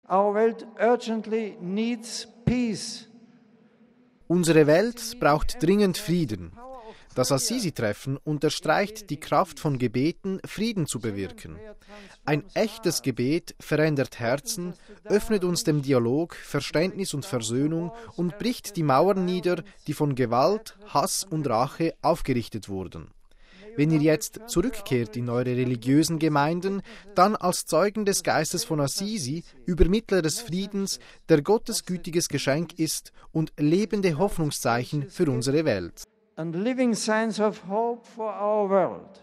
Our world urgently needs peace. Unsere Welt braucht dringend Frieden. Das Assisi-Treffen unterstreicht die Kraft von Gebeten, Frieden zu bewirken. Ein echtes Gebet verändert Herzen, öffnet uns dem Dialog, Verständnis und Versöhnung und bricht die Mauern nieder, die von Gewalt, Hass und Rache aufgerichtet wurden. Wenn ihr jetzt zurückkehrt in eure religiösen Gemeinden, dann als Zeugen des Geistes von Assisi, Übermittler des Friedens, der Gottes gütiges Geschenk ist und lebende Hoffnungszeichen für unsere Welt. And living signs of hope for our world.